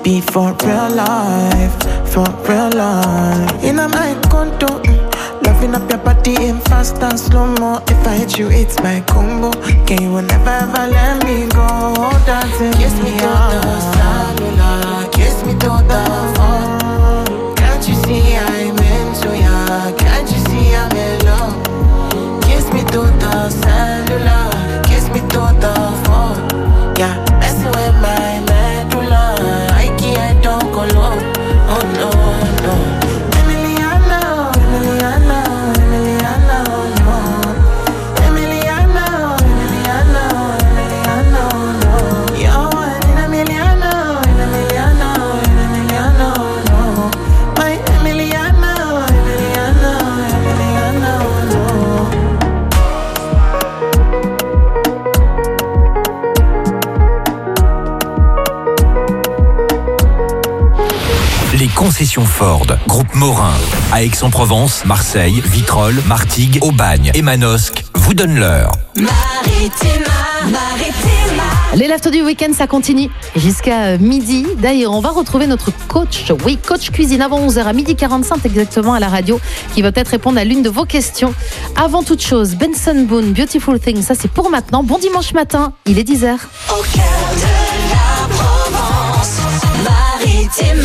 be for real life, for real life. In my condo, loving up your body in fast and slow-mo. If I hit you, it's my combo. Can you never ever let me go? Dancing, kiss me to the cellular, kiss me to the phone. Can't you see I'm into ya? Can't you see I'm in love? Kiss me to the cellular, kiss me to the phone. Yeah, messing with my medulla, I can't don't go low. Oh no, no. Emiliano, Emiliano, Emiliano, no. Emiliano, Emiliano, Emiliano, no. Yo, Emiliano, Emiliano, Emiliano, no. My Emiliano, Emiliano, Emiliano, no. Les concessions Ford, groupe Morin, à Aix-en-Provence, Marseille, Vitrolles, Martigues, Aubagne et Manosque vous donnent l'heure. Maritima. Les leftos du week-end, ça continue jusqu'à midi. D'ailleurs, on va retrouver notre coach, coach cuisine avant 11h à 12h45 exactement à la radio, qui va peut-être répondre à l'une de vos questions. Avant toute chose, Benson Boone, Beautiful Thing, ça c'est pour maintenant. Bon dimanche matin, il est 10h. Au cœur de la Provence, Maritima.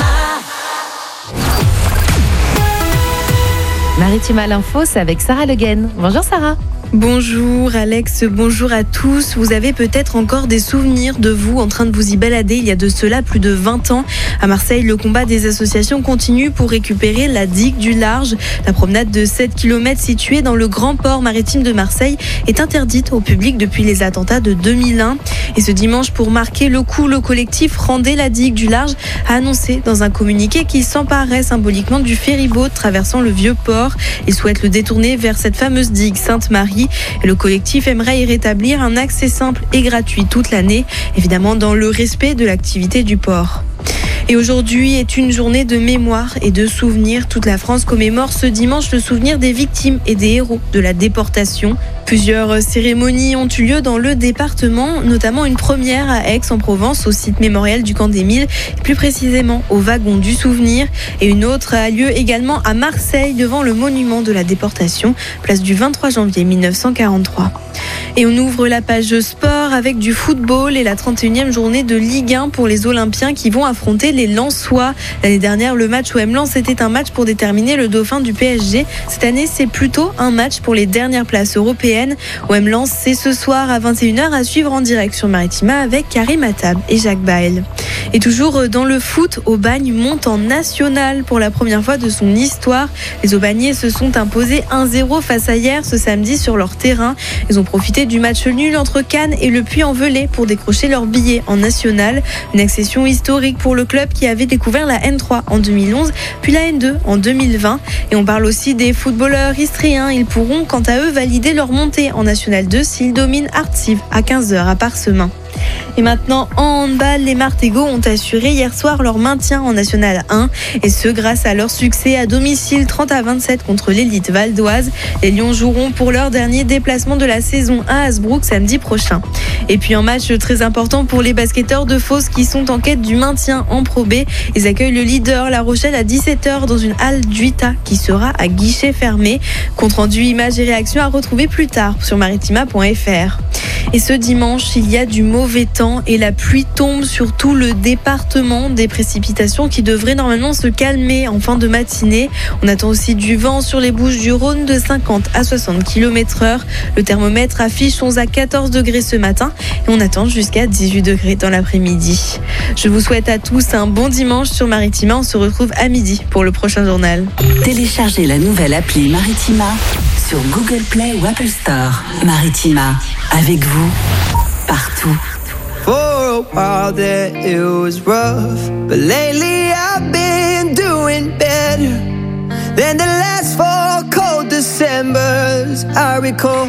Maritima l'info, c'est avec Sarah Le Guen. Bonjour Sarah. Bonjour Alex, bonjour à tous. Vous avez peut-être encore des souvenirs de vous en train de vous y balader il y a de cela plus de 20 ans. À Marseille, le combat des associations continue pour récupérer la digue du Large. La promenade de 7 km située dans le grand port maritime de Marseille est interdite au public depuis les attentats de 2001. Et ce dimanche, pour marquer le coup, le collectif Rendez la digue du Large a annoncé dans un communiqué qu'il s'emparait symboliquement du ferryboat traversant le vieux port. Il souhaite le détourner vers cette fameuse digue Sainte-Marie. Et le collectif aimerait y rétablir un accès simple et gratuit toute l'année, évidemment dans le respect de l'activité du port. Et aujourd'hui est une journée de mémoire et de souvenirs. Toute la France commémore ce dimanche le souvenir des victimes et des héros de la déportation. Plusieurs cérémonies ont eu lieu dans le département, notamment une première à Aix-en-Provence, au site mémorial du Camp d'Émile, plus précisément au wagon du souvenir. Et une autre a lieu également à Marseille, devant le monument de la déportation, place du 23 janvier 1943. Et on ouvre la page sport avec du football et la 31e journée de Ligue 1 pour les Olympiens qui vont affronter les Lensois. L'année dernière, le match OM-Lens était un match pour déterminer le dauphin du PSG. Cette année, c'est plutôt un match pour les dernières places européennes. OM-Lens, c'est ce soir à 21h à suivre en direct sur Maritima avec Karim Attab et Jacques Baël. Et toujours dans le foot, Aubagne monte en national pour la première fois de son histoire. Les Aubagnais se sont imposés 1-0 face à Hyères ce samedi sur leur terrain. Ils ont profité du match nul entre Cannes et le Puy-en-Velay pour décrocher leur billet en national. Une accession historique pour le club qui avait découvert la N3 en 2011, puis la N2 en 2020. Et on parle aussi des footballeurs istriens. Ils pourront quant à eux valider leur montée en National 2 s'ils dominent Artsiv à 15h à Parsemin. Et maintenant, en handball, les Martégots ont assuré hier soir leur maintien en National 1. Et ce, grâce à leur succès à domicile 30-27 contre l'élite valdoise. Les Lions joueront pour leur dernier déplacement de la saison à Hasbrook samedi prochain. Et puis un match très important pour les basketteurs de Fos qui sont en quête du maintien en Pro B. Ils accueillent le leader La Rochelle à 17h dans une halle d'Uita qui sera à guichet fermé. Compte rendu, images et réactions à retrouver plus tard sur maritima.fr. Et ce dimanche, il y a du mauvais temps et la pluie tombe sur tout le département. Des précipitations qui devraient normalement se calmer en fin de matinée. On attend aussi du vent sur les Bouches-du-Rhône de 50 à 60 km/h. Le thermomètre affiche 11 à 14 degrés ce matin et on attend jusqu'à 18 degrés dans l'après-midi. Je vous souhaite à tous un bon dimanche sur Maritima. On se retrouve à midi pour le prochain journal. Téléchargez la nouvelle appli Maritima sur Google Play ou Apple Store. Maritima, avec vous, partout. For a while there it was rough, but lately I've been doing better than the last 4 cold Decembers I recall.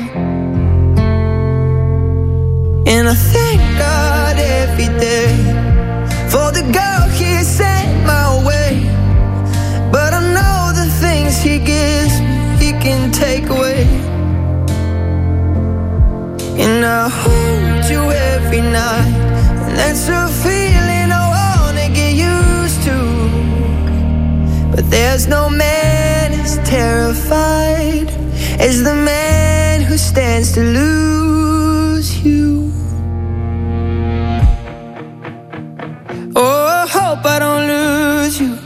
And I thank God every day for the girl He sent my way. But I know the things He gives me, He can take away. And I hold you every night, and that's a feeling I wanna get used 'cause no man is terrified as the man who stands to lose you. Oh, I hope I don't lose you.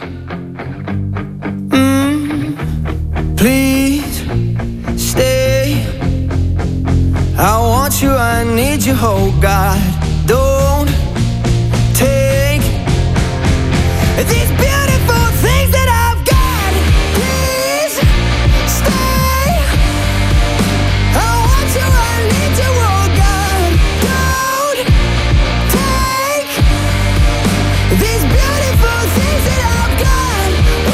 Please stay. I want you, I need you, oh God. Don't take these beautiful things that I've got. Please stay. I want you, I need you, oh God. Don't take these beautiful things that I've got.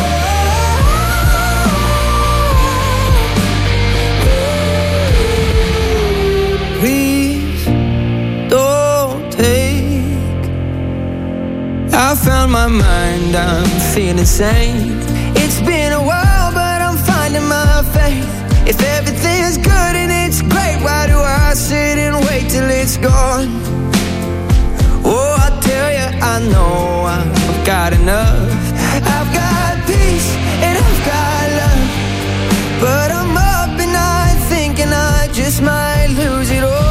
Please don't take. I found my mind, I'm feeling sane. It's been a while, but I'm finding my faith. If everything's good and it's great, why do I sit and wait till it's gone? Oh, I tell you, I know I've got enough. I've got peace and I've got love, but I'm up and night thinking I just might lose it all.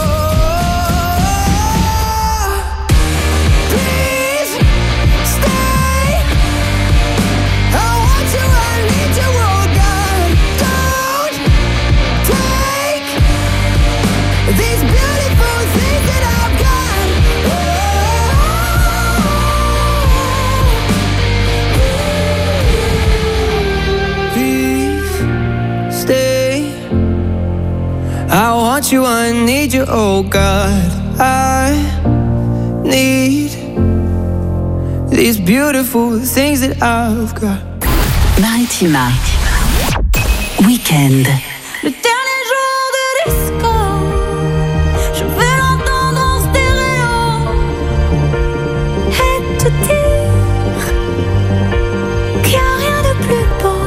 Please stay. I want you, I need you, oh God. Don't take these beautiful things that I've got. Please stay. I want you, I need you, oh God. I need these beautiful things that I've got. Maritima. Week-end. Le dernier jour de disco, je veux l'entendre en stéréo et te dire qu'il n'y a rien de plus beau.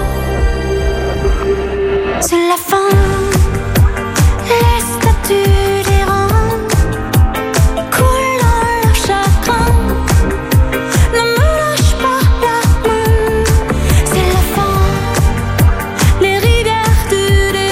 C'est la fin, les statues des reins coulent dans leur chagrin. Ne me lâche pas la main, c'est la fin, les rivières du désir.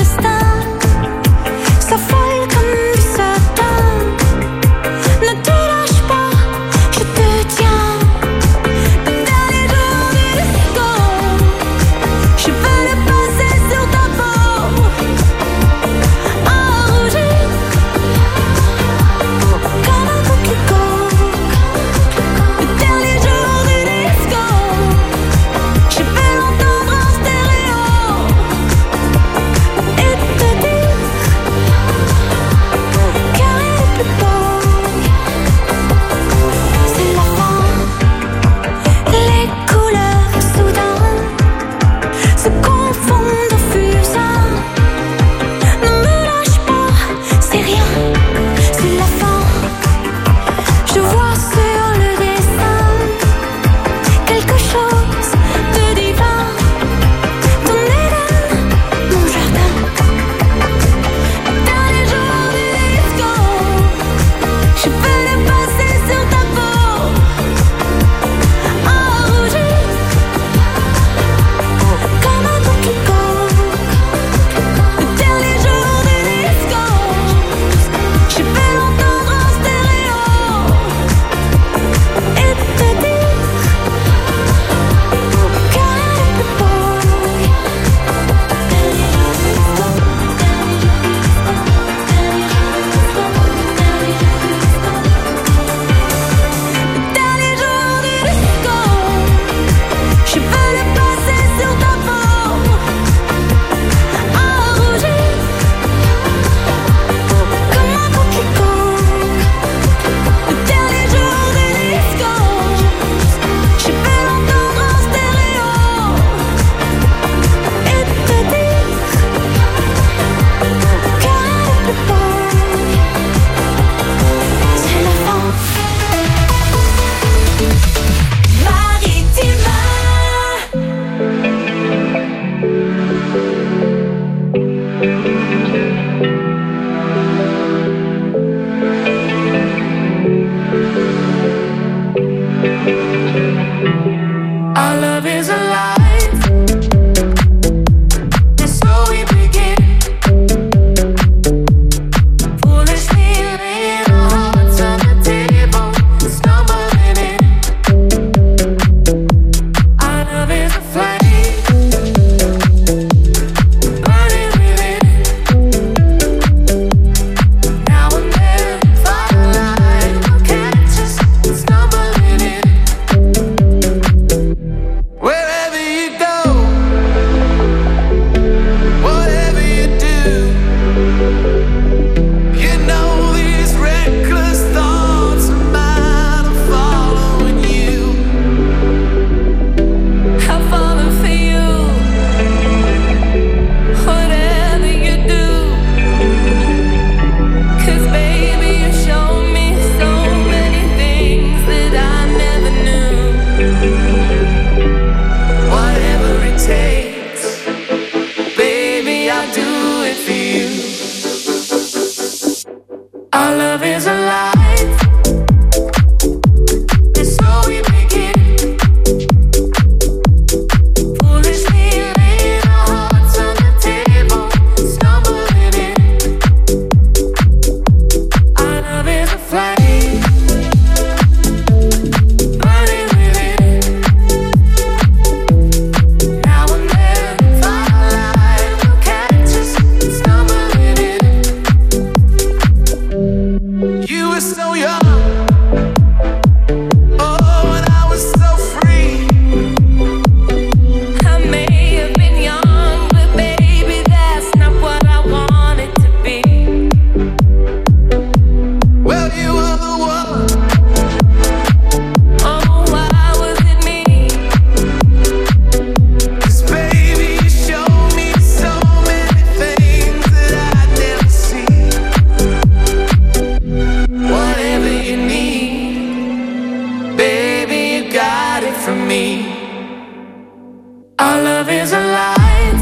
me. Our love is alive,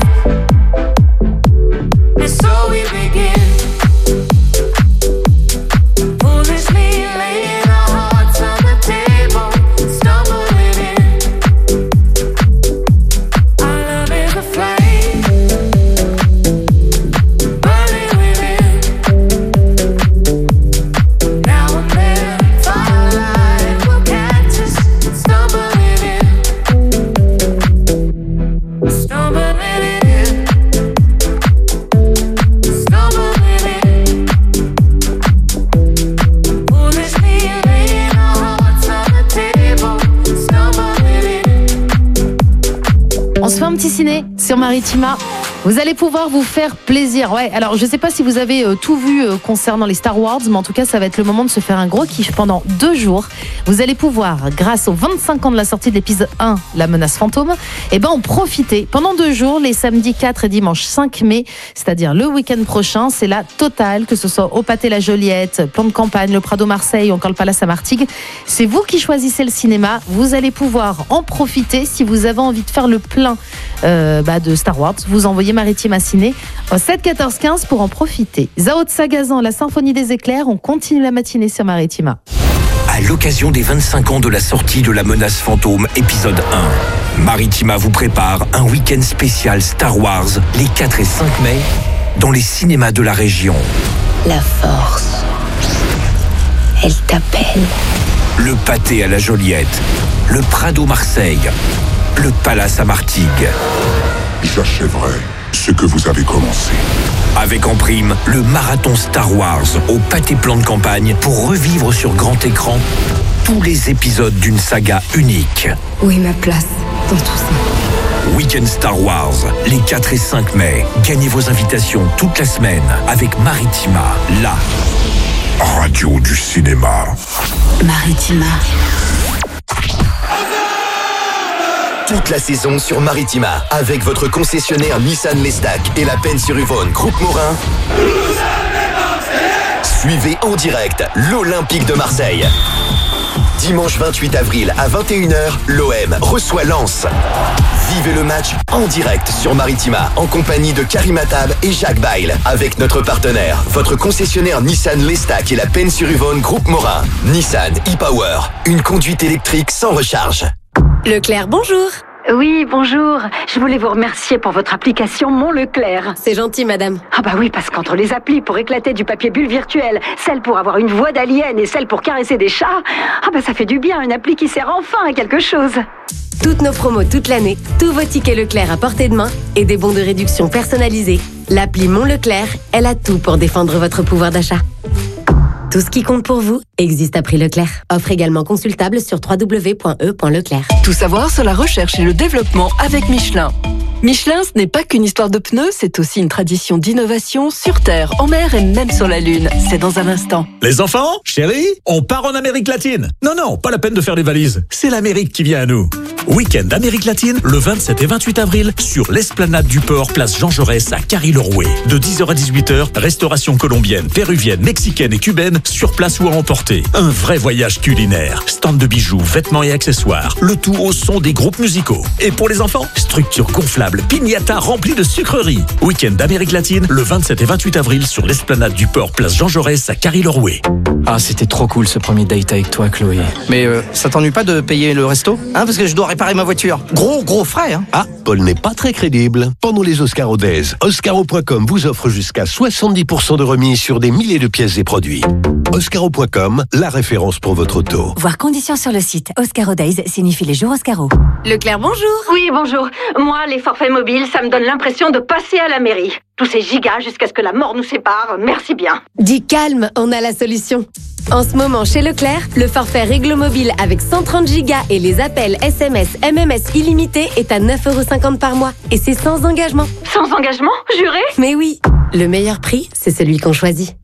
and so we begin. Foolishly laying our hearts on the table, stumbling in. Our love is a flame, burning within. Now and then, firelight will catch us, stumbling in. Stumbling in, stumbling in. Foolishly laying our hearts on the table, stumbling in. On se fait un petit ciné sur Maritima. Vous allez pouvoir vous faire plaisir. Ouais, alors je sais pas si vous avez tout vu concernant les Star Wars, mais en tout cas, ça va être le moment de se faire un gros kiff pendant 2 jours. Vous allez pouvoir, grâce aux 25 ans de la sortie de l'épisode 1, La Menace Fantôme, en profiter pendant 2 jours, les samedis 4 et dimanche 5 mai, c'est-à-dire le week-end prochain. C'est la totale, que ce soit au Pâté La Joliette, Plan de Campagne, le Prado Marseille ou encore le Palace à Martigues. C'est vous qui choisissez le cinéma. Vous allez pouvoir en profiter si vous avez envie de faire le plein de Star Wars. Vous envoyez Maritima Ciné au 7 14 15 pour en profiter. Zao de Sagazan, la Symphonie des éclairs. On continue la matinée sur Maritima. À l'occasion des 25 ans de la sortie de La Menace Fantôme, épisode 1, Maritima vous prépare un week-end spécial Star Wars les 4 et 5 mai dans les cinémas de la région. La force, elle t'appelle. Le Pâté à la Joliette, le Prado Marseille, le Palace à Martigues. J'achèverai ce que vous avez commencé. Avec en prime le marathon Star Wars au Pâté Plan de Campagne pour revivre sur grand écran tous les épisodes d'une saga unique. Où est ma place dans tout ça? Week-end Star Wars, les 4 et 5 mai. Gagnez vos invitations toute la semaine avec Maritima, la Radio du cinéma. Maritima. Toute la saison sur Maritima, avec votre concessionnaire Nissan Lestac et la Pennes-sur-Yvonne Groupe Morin. Suivez en direct l'Olympique de Marseille. Dimanche 28 avril à 21h, l'OM reçoit Lens. Vivez le match en direct sur Maritima, en compagnie de Karim Attab et Jacques Bail, avec notre partenaire, votre concessionnaire Nissan Lestac et la Pennes-sur-Yvonne Groupe Morin. Nissan e-Power, une conduite électrique sans recharge. Leclerc, bonjour. Oui, bonjour. Je voulais vous remercier pour votre application Mon Leclerc. C'est gentil, madame. Ah bah oui, parce qu'entre les applis pour éclater du papier bulle virtuel, celle pour avoir une voix d'alien et celle pour caresser des chats, ça fait du bien, une appli qui sert enfin à quelque chose. Toutes nos promos toute l'année, tous vos tickets Leclerc à portée de main et des bons de réduction personnalisés. L'appli Mon Leclerc, elle a tout pour défendre votre pouvoir d'achat. Tout ce qui compte pour vous existe à prix Leclerc. Offre également consultable sur www.e.leclerc. Tout savoir sur la recherche et le développement avec Michelin. Michelin, ce n'est pas qu'une histoire de pneus, c'est aussi une tradition d'innovation sur Terre, en mer et même sur la Lune. C'est dans un instant. Les enfants, chérie, on part en Amérique latine. Non, pas la peine de faire les valises. C'est l'Amérique qui vient à nous. Week-end Amérique latine, le 27 et 28 avril, sur l'esplanade du port, place Jean Jaurès à Carry-le-Rouet. De 10h à 18h, restauration colombienne, péruvienne, mexicaine et cubaine, sur place ou à emporter. Un vrai voyage culinaire. Stand de bijoux, vêtements et accessoires. Le tout au son des groupes musicaux. Et pour les enfants, structure gonflable, piñata remplie de sucreries. Week-end d'Amérique latine, le 27 et 28 avril, sur l'esplanade du port, place Jean Jaurès à Carry-le-Rouet. Ah, c'était trop cool ce premier date avec toi, Chloé. Mais ça t'ennuie pas de payer le resto? Parce que je dois réparer ma voiture. Gros frais, hein. Ah, Paul n'est pas très crédible. Pendant les Oscaro Days, Oscaro.com vous offre jusqu'à 70% de remise sur des milliers de pièces et produits. Oscaro.com, la référence pour votre auto. Voir conditions sur le site. Oscaro Days signifie les jours Oscaro. Leclerc, bonjour. Oui, bonjour. Moi, les forfaits mobiles, ça me donne l'impression de passer à la mairie. Tous ces gigas jusqu'à ce que la mort nous sépare, merci bien. Dis calme, on a la solution. En ce moment, chez Leclerc, le forfait Réglo Mobile avec 130 gigas et les appels SMS, MMS illimités est à 9,50€ par mois. Et c'est sans engagement. Sans engagement, juré? Mais oui, le meilleur prix, c'est celui qu'on choisit.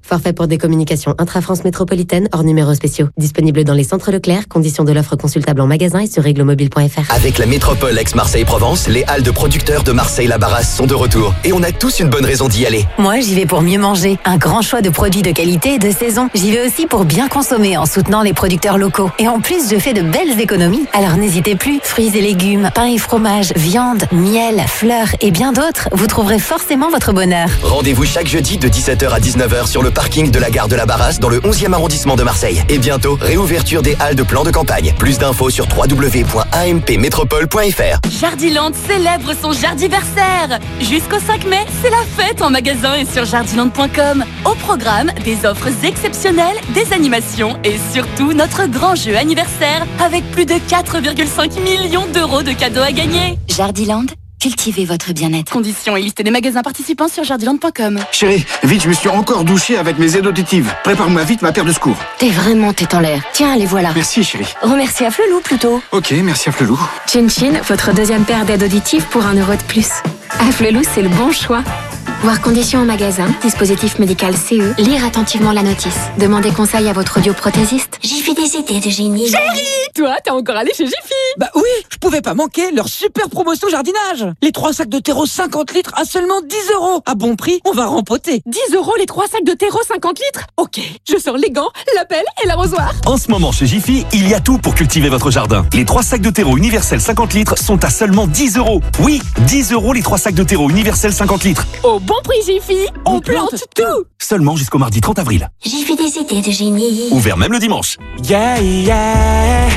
Forfait pour des communications intra-France métropolitaine hors numéros spéciaux. Disponible dans les centres Leclerc. Conditions de l'offre consultable en magasin et sur règlemobile.fr. Avec la métropole ex-Marseille-Provence, les halles de producteurs de Marseille-la-Barrasse sont de retour. Et on a tous une bonne raison d'y aller. Moi, j'y vais pour mieux manger. Un grand choix de produits de qualité et de saison. J'y vais aussi pour bien consommer en soutenant les producteurs locaux. Et en plus, je fais de belles économies. Alors n'hésitez plus. Fruits et légumes, pain et fromage, viande, miel, fleurs et bien d'autres. Vous trouverez forcément votre bonheur. Rendez-vous chaque jeudi de 17h à 19h sur le parking de la gare de la Barrasse dans le 11e arrondissement de Marseille. Et bientôt, réouverture des halles de plan de campagne. Plus d'infos sur www.ampmétropole.fr. Jardiland célèbre son jardiversaire. Jusqu'au 5 mai, c'est la fête en magasin et sur jardiland.com. Au programme, des offres exceptionnelles, des animations et surtout notre grand jeu anniversaire avec plus de 4,5 millions d'euros de cadeaux à gagner. Jardiland, cultivez votre bien-être. Conditions et liste des magasins participants sur jardiland.com. Chérie, vite, je me suis encore douché avec mes aides auditives. Prépare-moi vite ma paire de secours. T'es vraiment tête en l'air. Tiens, les voilà. Merci, chérie. Remercie à Flelou plutôt. Ok, merci à Flelou. Chin Chin, votre deuxième paire d'aides auditives pour 1 euro de plus. À Flelou, c'est le bon choix. Voir conditions en magasin, dispositif médical CE, lire attentivement la notice. Demandez conseil à votre audioprothésiste. Jiffy des idées de génie. Chérie, toi, t'es encore allé chez Jiffy? Bah oui, je pouvais pas manquer leur super promotion jardinage. Les 3 sacs de terreau 50 litres à seulement 10 €. À bon prix, on va rempoter. 10 € les 3 sacs de terreau 50 litres? Ok, je sors les gants, la pelle et l'arrosoir. En ce moment chez Jiffy, il y a tout pour cultiver votre jardin. Les 3 sacs de terreau universel 50 litres sont à seulement 10 €. Oui, 10 € les 3 sacs de terreau universel 50 litres. Au bon prix Jiffy, on plante tout. Seulement jusqu'au mardi 30 avril. Jiffy des idées de génie. Ouvert même le dimanche. Yeah, yeah.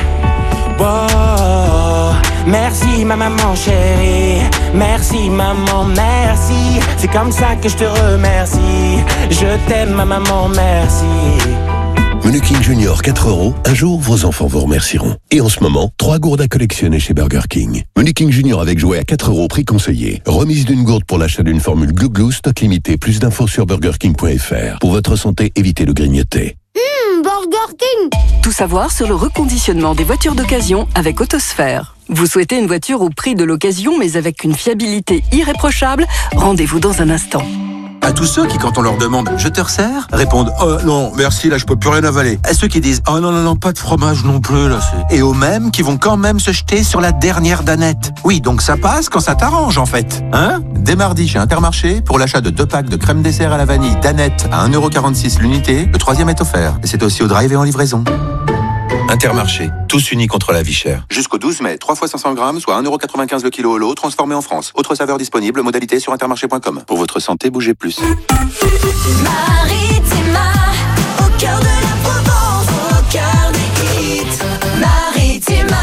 Wow. Merci ma maman chérie. Merci maman, merci. C'est comme ça que je te remercie. Je t'aime ma maman, merci. Menu King Junior 4 €. Un jour, vos enfants vous remercieront. Et en ce moment, 3 gourdes à collectionner chez Burger King. Menu King Junior avec jouet à 4 €, prix conseillé. Remise d'une gourde pour l'achat d'une formule Glou Glou, stock limité. Plus d'infos sur burgerking.fr. Pour votre santé, évitez de grignoter. Burger King. Tout savoir sur le reconditionnement des voitures d'occasion avec Autosphère. Vous souhaitez une voiture au prix de l'occasion mais avec une fiabilité irréprochable? Rendez-vous dans un instant. À tous ceux qui, quand on leur demande « Je te resserre ?» répondent « Oh non, merci, là je peux plus rien avaler ». À ceux qui disent « Oh non, non, non, pas de fromage non plus, là c'est... » Et aux mêmes qui vont quand même se jeter sur la dernière danette. Oui, donc ça passe quand ça t'arrange en fait. Hein ? Dès mardi chez Intermarché, pour l'achat de 2 packs de crème dessert à la vanille danette à 1,46 € l'unité, le 3e est offert. Et c'est aussi au drive et en livraison. Intermarché, tous unis contre la vie chère. Jusqu'au 12 mai, 3 fois 500 grammes, soit 1,95 € le kilo au lot, transformé en France. Autre saveur disponible, modalité sur intermarché.com. Pour votre santé, bougez plus. Maritima, au cœur de la Provence, au cœur des hits. Maritima.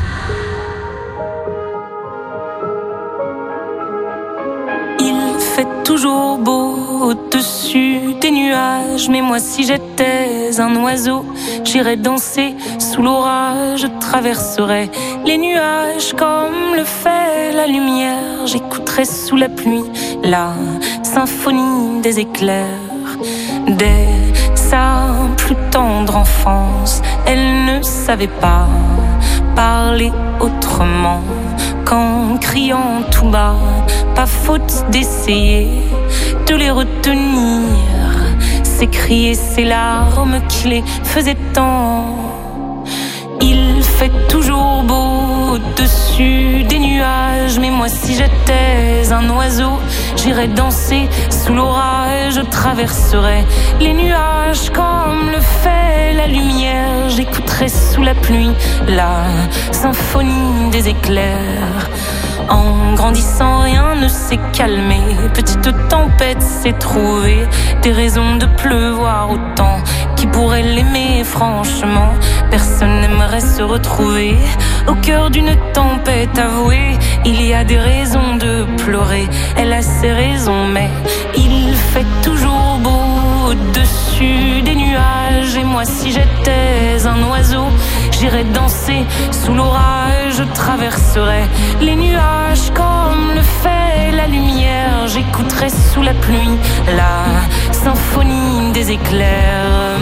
Il fait toujours beau au-dessus des nuages, mais moi si j'étais un oiseau, j'irais danser sous l'orage, je traverserais les nuages comme le fait la lumière, j'écouterais sous la pluie la symphonie des éclairs. Dès sa plus tendre enfance, elle ne savait pas parler autrement qu'en criant tout bas. Pas faute d'essayer de les retenir, ces cris et ces larmes qui les faisaient tant. Il fait toujours beau au-dessus des nuages, mais moi si j'étais un oiseau, j'irais danser sous l'orage, je traverserais les nuages comme le fait la lumière, j'écouterais sous la pluie la symphonie des éclairs. En grandissant, rien ne s'est calmé. Petite tempête s'est trouvée des raisons de pleuvoir autant. Qui pourrait l'aimer, franchement? Personne n'aimerait se retrouver au cœur d'une tempête avouée. Il y a des raisons de pleurer, elle a ses raisons, mais il fait toujours beau au-dessus des nuages. Et moi, si j'étais un oiseau, j'irais danser sous l'orage, je traverserais les nuages comme le fait la lumière, j'écouterais sous la pluie la symphonie des éclairs.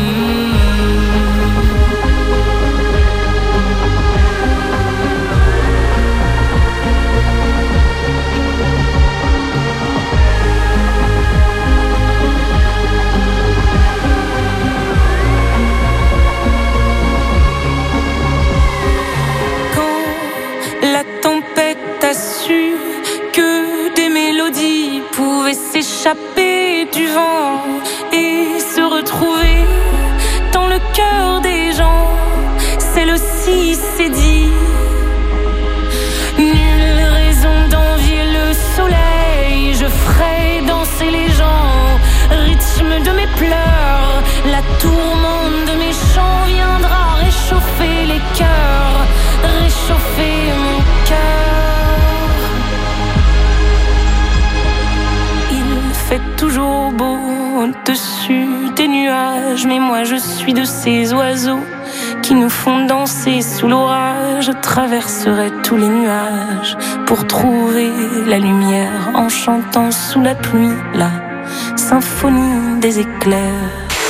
la tempête a su que des mélodies pouvaient s'échapper du vent et se retrouver dans le cœur des gens. C'est le si c'est dit. Nulle raison d'envier le soleil. Je ferai danser les gens, rythme de mes pleurs. La tourmente de mes chants viendra réchauffer les cœurs, réchauffer mon cœur. Il fait toujours beau au-dessus des nuages, mais moi je suis de ces oiseaux qui nous font danser sous l'orage. Je traverserai tous les nuages pour trouver la lumière en chantant sous la pluie la symphonie des éclairs.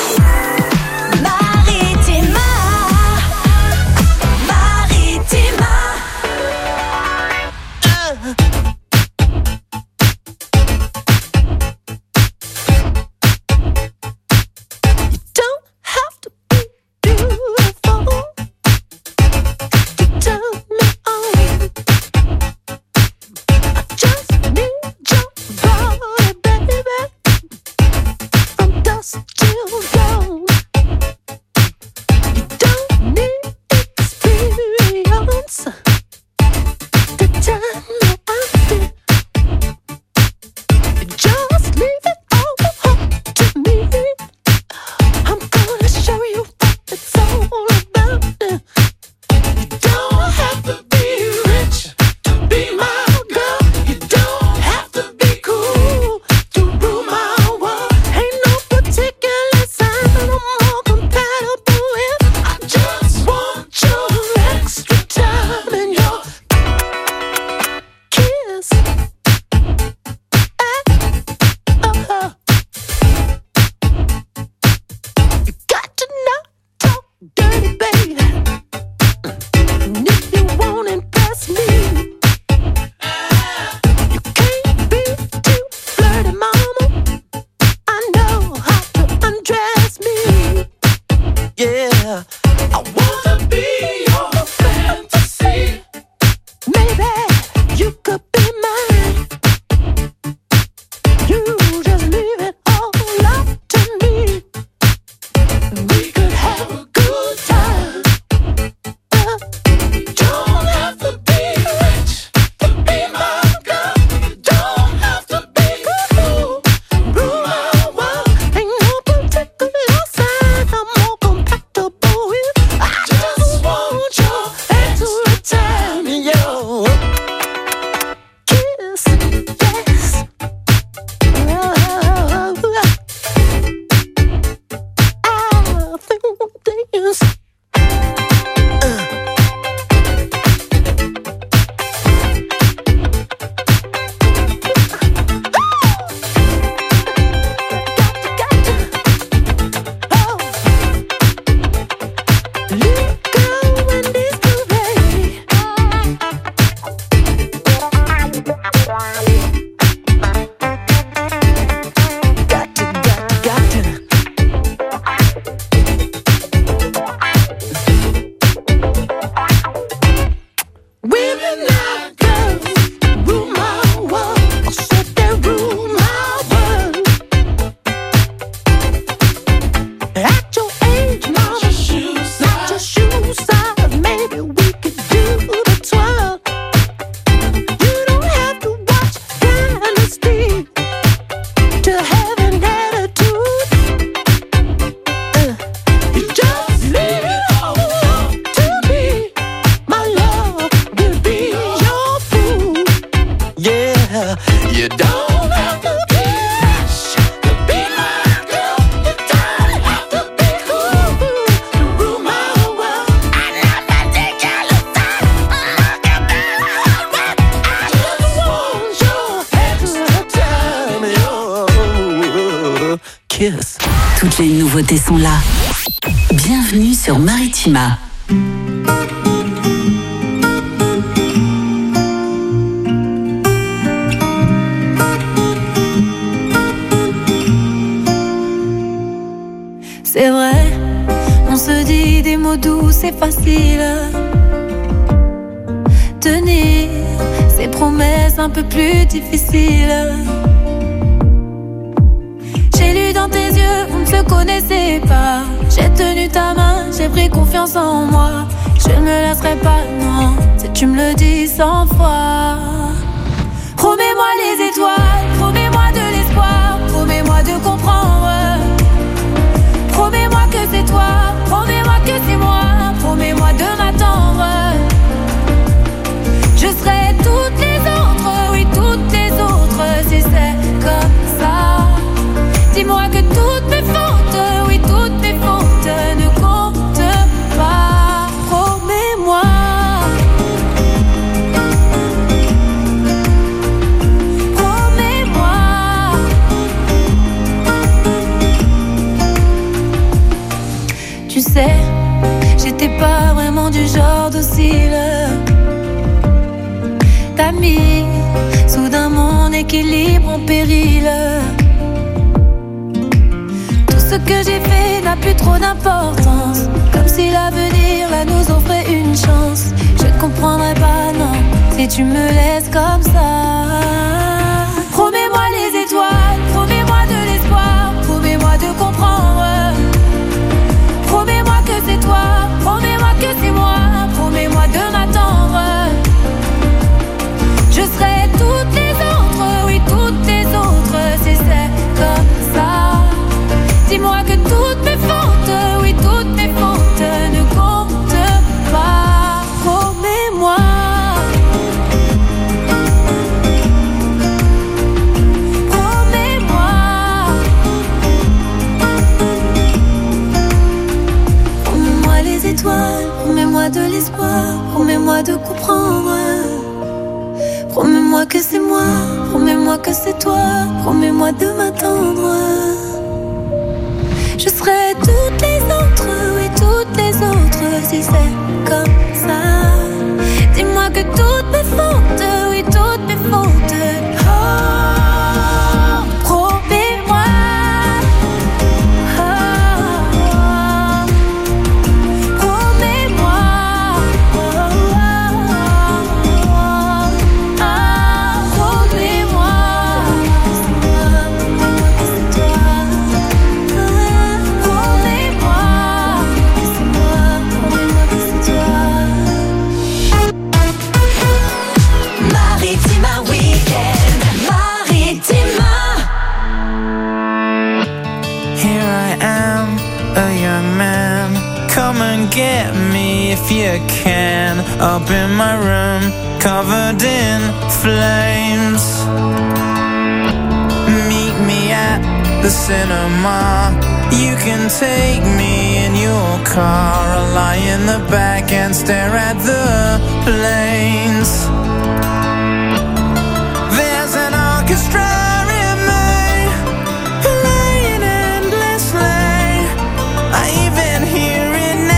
Kiss. Toutes les nouveautés sont là. Bienvenue sur Maritima. C'est vrai, on se dit des mots doux, c'est facile. Tenir un peu plus difficile. J'ai lu dans tes yeux, on ne se connaissait pas. J'ai tenu ta main, j'ai pris confiance en moi. Je ne me lasserai pas, non, si tu me le dis 100 fois. Promets-moi les étoiles, promets-moi de l'espoir, promets-moi de comprendre. Promets-moi que c'est toi, promets-moi que c'est moi, promets-moi de m'attendre. Je serai toutes les autres, oui toutes les autres, si c'est comme ça. Dis-moi que toutes mes fautes, oui toutes mes fautes ne comptent pas. Promets-moi. Promets-moi. Tu sais, j'étais pas vraiment du genre docile. T'as mis soudain mon équilibre en péril. Tout ce que j'ai fait n'a plus trop d'importance, comme si l'avenir là nous offrait une chance. Je ne comprendrai pas, non, si tu me laisses comme ça. Promets-moi les étoiles, promets-moi de l'espoir, promets-moi de comprendre. Promets-moi que c'est toi, promets-moi que c'est moi, promets-moi de m'attendre. Je serai toutes les autres, oui toutes les autres, si c'est comme ça. Dis-moi que toutes mes fautes, oui toutes mes fautes ne comptent pas. Promets-moi. Promets-moi. Promets-moi les étoiles, promets-moi de l'espoir, promets-moi de comprendre. Promets-moi que c'est moi, promets-moi que c'est toi, promets-moi de m'attendre. Je serai toutes les autres, oui toutes les autres, si c'est comme ça. Dis-moi que toutes mes fautes, oui toutes mes fautes. Oh, promets-moi. Oh, promets-moi. Get me if you can, up in my room, covered in flames. Meet me at the cinema. You can take me in your car. I'll lie in the back and stare at the planes. There's an orchestra in me, playing endlessly. I even hear it now.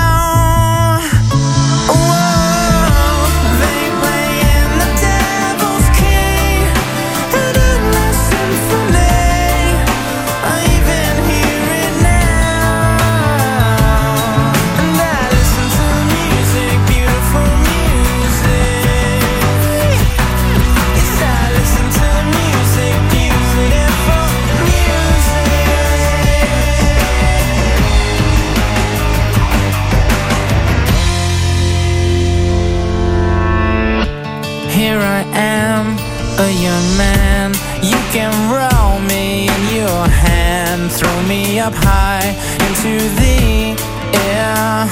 Here I am, a young man. You can roll me in your hand, throw me up high into the air.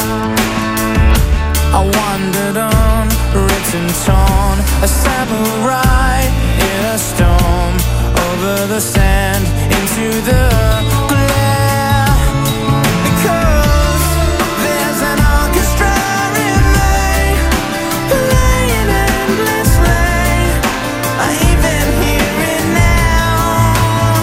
I wandered on, ripped and torn, a samurai in a storm, over the sand, into the glare. Because there's an orchestra in me, playing endlessly. I even hear it now.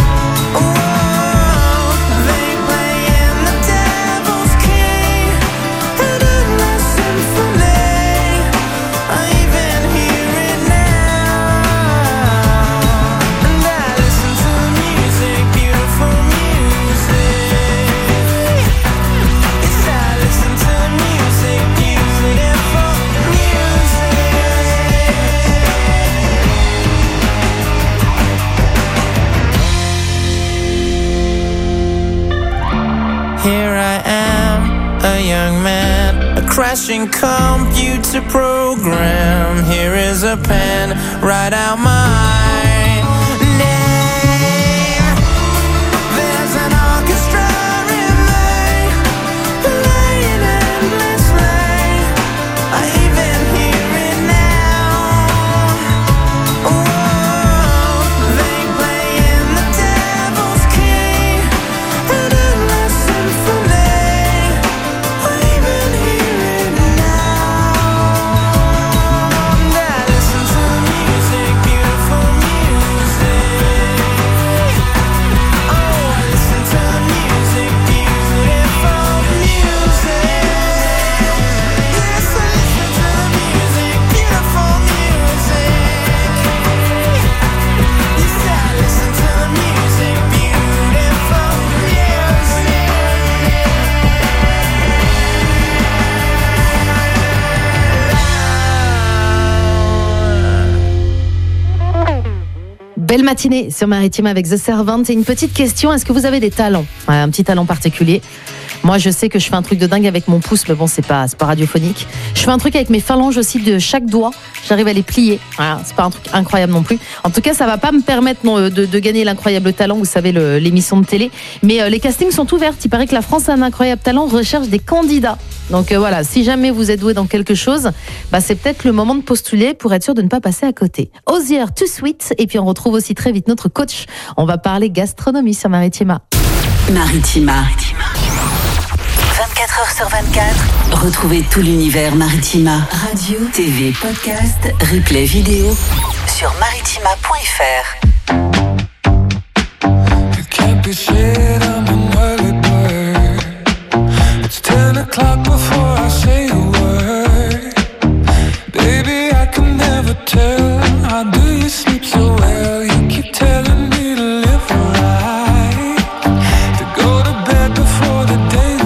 Whoa, they play in the devil's key, an endless symphony. I even hear it now. And I listen to music, beautiful music. flashing computer program. Here is a pen, write out my name. There's an orchestra in me, playing endlessly. I even hear it now. Oh, they playing the devil's key, and a lesson for me. I even hear it now. And I listen to music, beautiful music. Oh, I listen to music, beautiful music. Yes, I listen to music, beautiful music. Yes, I listen to music, beautiful Belle matinée sur Maritime avec The Servant. Et une petite question, est-ce que vous avez des talents? Un petit talent particulier? Moi, je sais que je fais un truc de dingue avec mon pouce, mais bon, c'est pas radiophonique. Je fais un truc avec mes phalanges aussi de chaque doigt. J'arrive à les plier. Voilà, c'est pas un truc incroyable non plus. En tout cas, ça va pas me permettre de gagner l'incroyable talent, vous savez, l'émission de télé. Mais les castings sont ouverts. Il paraît que la France a un incroyable talent, recherche des candidats. Donc voilà, si jamais vous êtes doué dans quelque chose, c'est peut-être le moment de postuler pour être sûr de ne pas passer à côté. Osier, Too Sweet. Et puis on retrouve aussi très vite notre coach. On va parler gastronomie sur Maritima. Maritima. 24h/24, retrouvez tout l'univers Maritima. Radio, TV, podcast, replay vidéo sur maritima.fr. Can't be shit, I'm an early bird. It's 10 o'clock before I say a word. Baby, I can never tell. How do you sleep so well? You keep telling me to live right, to go to bed before the daylight.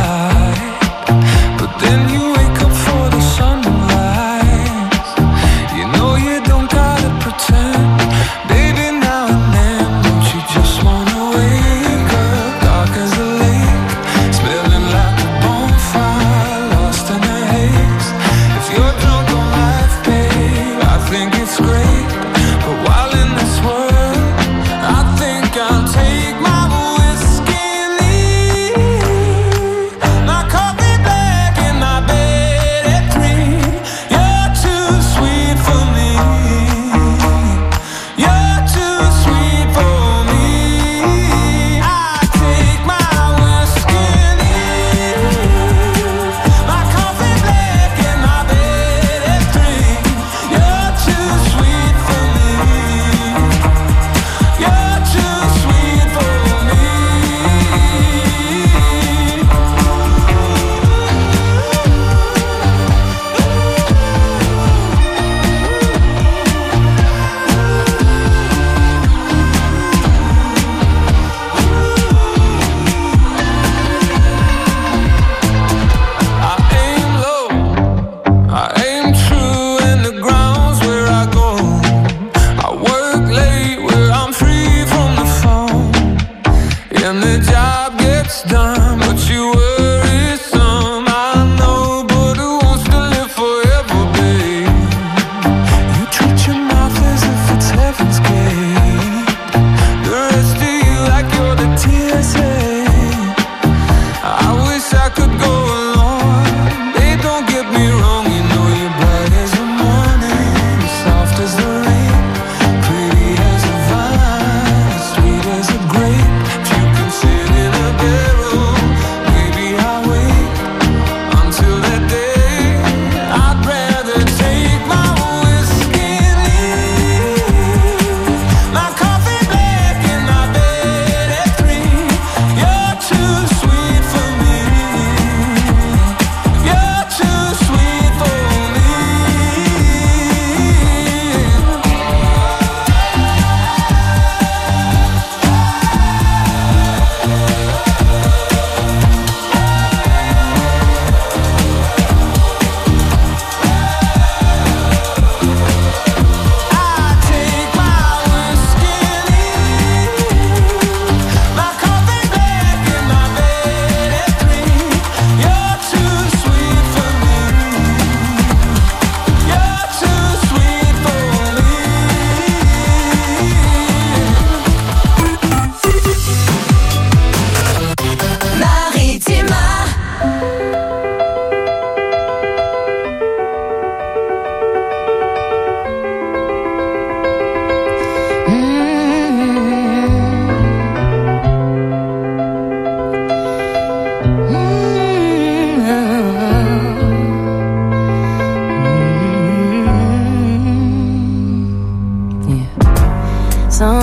But then you wake up for the sunrise. You know you don't gotta pretend. Baby, now and then, don't you just wanna wake up dark as a lake, smelling like a bonfire, lost in a haze. If you're drunk on life, babe, I think if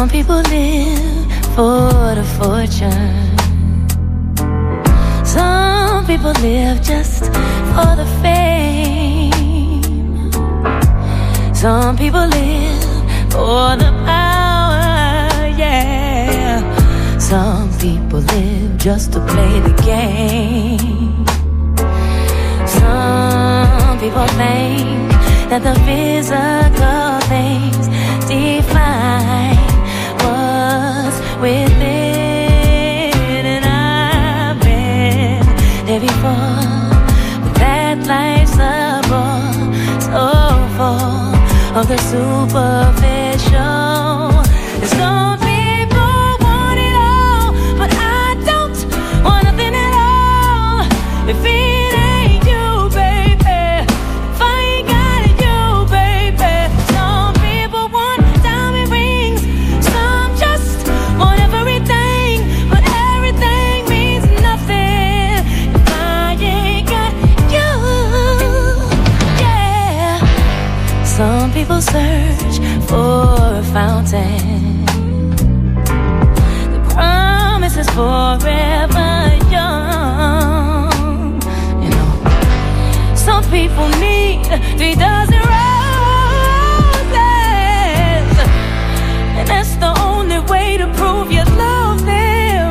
Some people live for the fortune. Some people live just for the fame. Some people live for the power, yeah. Some people live just to play the game. Some people think that the physical things define what's within, and I've been there before, but that life's a bore so full of the superficial. Some people want it all, but I don't want nothing at all. If it ain't you, baby, if I ain't got it, you, baby. Some people want diamond rings, some just want everything, but everything means nothing if I ain't got you, yeah. Some people search for a fountain. The promise is forever young. You know, some people need 3 dozen roses, and that's the only way to prove you love them.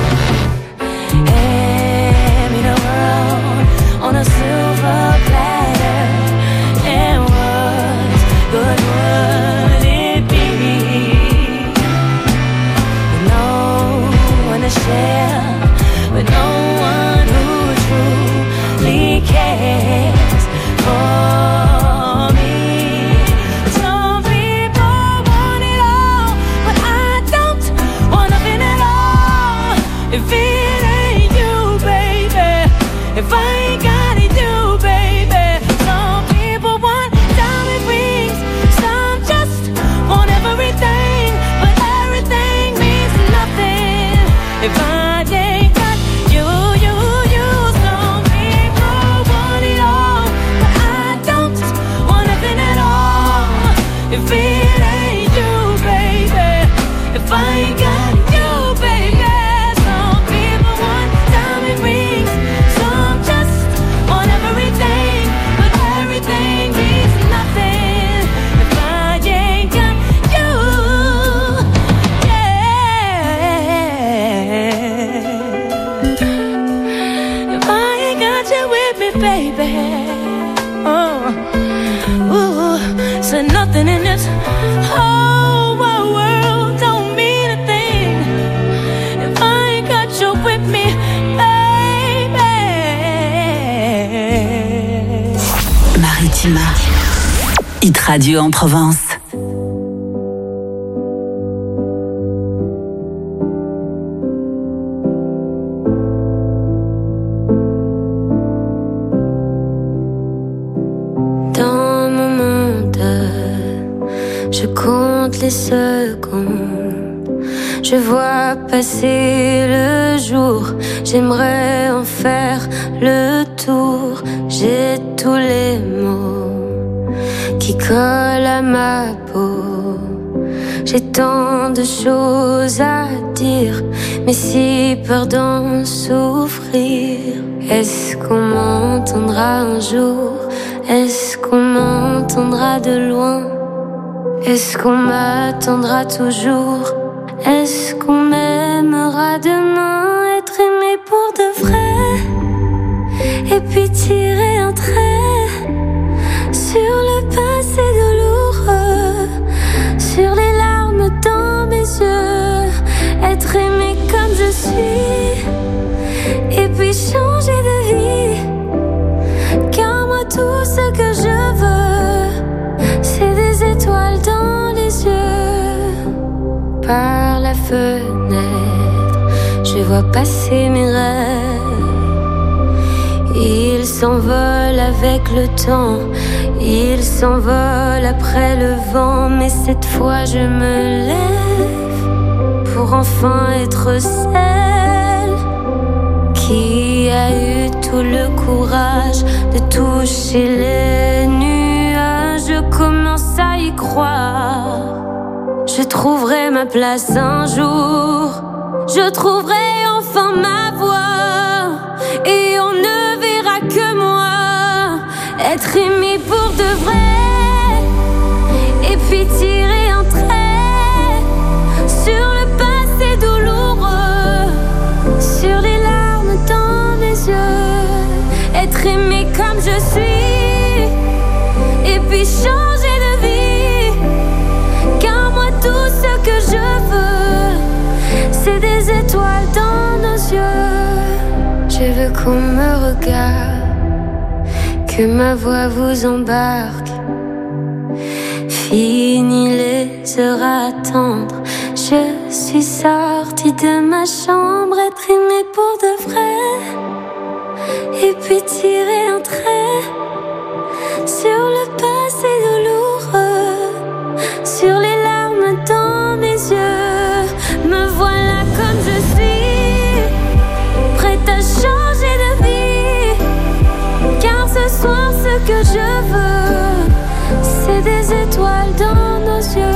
Hand me the world on a silver platter, and what good would it be with no one to share, with no one who truly cares for me? Some people want it all, but I don't want nothing at all. If it ain't you, baby, if I ain't got it, you, baby. Some people want diamond rings, some just want everything, but everything means nothing if I ain't got you, you, you. Some people want it all, but I don't want nothing at all. If it ain't you, baby, if I ain't got you, baby. Some people want diamond rings, some just want everything, but everything means nothing if I ain't got you, yeah. If I ain't got you with me, baby, ooh, said nothing in this whole wide world don't mean a thing if I ain't got you with me, baby. Maritima. Hit Radio en Provence. Dans mon monde, je compte les secondes. Je vois passer le jour. J'aimerais en faire le tour. J'ai tous les mots qui collent à ma peau. J'ai tant de choses à dire, mais si peur d'en souffrir. Est-ce qu'on m'entendra un jour? Est-ce qu'on m'entendra de loin? Est-ce qu'on m'attendra toujours? Est-ce qu'on m'aimera demain? Être aimé pour de vrai, et puis tirer un trait sur le passé douloureux, sur les larmes dans mes yeux. Être aimé comme je suis, et puis changer de vie. Car moi tout ce que je veux, c'est des étoiles dans les yeux. Par la fenêtre, je vois passer mes rêves. Ils s'envolent avec le temps, ils s'envolent après le vent. Mais cette fois je me lève pour enfin être celle qui a eu tout le courage de toucher les nuages. Je commence à y croire, Je trouverai ma place un jour. Je trouverai enfin ma voie. Et on ne verra que moi être aimé pour de vrai. Et puis tirer un trait sur le passé douloureux, sur les larmes dans mes yeux. Être aimé comme je suis. Et puis changer de vie. Car moi tout ce que je veux, c'est des étoiles dans nos yeux. Je veux qu'on me regarde, que ma voix vous embarque. Fini les heures à attendre. Je suis sortie de ma chambre, être aimée pour de vrai. Et puis tirer un trait sur le passé douloureux, sur les larmes dans mes yeux. Me voilà comme je suis, prête à changer de vie. Car ce soir ce que je veux, c'est des étoiles dans nos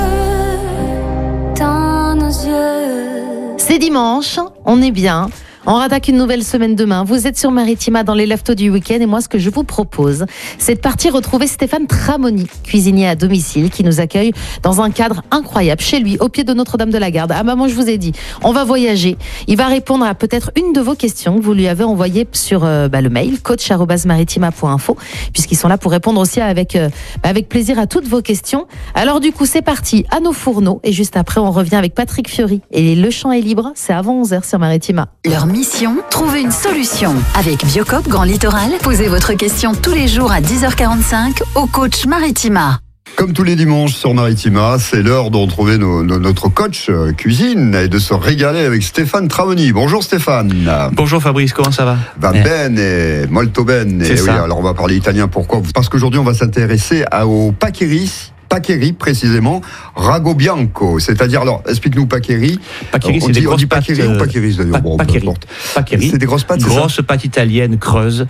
yeux, dans nos yeux. C'est dimanche, on est bien. On rattaque une nouvelle semaine demain. Vous êtes sur Maritima dans les leftos du week-end et moi ce que je vous propose, c'est de partir retrouver Stéphane Tramoni, cuisinier à domicile qui nous accueille dans un cadre incroyable chez lui, au pied de Notre-Dame de la Garde. Ah maman, je vous ai dit, on va voyager. Il va répondre à peut-être une de vos questions que vous lui avez envoyées sur le mail coach@maritima.info, puisqu'ils sont là pour répondre aussi avec plaisir à toutes vos questions. Alors du coup, c'est parti à nos fourneaux et juste après, on revient avec Patrick Fiori et Le Champ est libre. C'est avant 11h sur Maritima. Leur mission, trouver une solution. Avec Biocop Grand Littoral, posez votre question tous les jours à 10h45 au coach Maritima. Comme tous les dimanches sur Maritima, c'est l'heure de retrouver notre coach cuisine et de se régaler avec Stéphane Tramoni. Bonjour Stéphane. Bonjour Fabrice, comment ça va? Va bene, molto bene. C'est ça. Oui, alors on va parler italien, pourquoi? Parce qu'aujourd'hui on va s'intéresser au Paccheri précisément, Rago Bianco, c'est-à-dire, alors, explique-nous Paccheri. Paccheri, c'est des grosses pâtes. Paccheri ou Paccheri, d'ailleurs, bon, Paccheri. C'est des grosses pâtes, grosses pâtes italiennes creuses,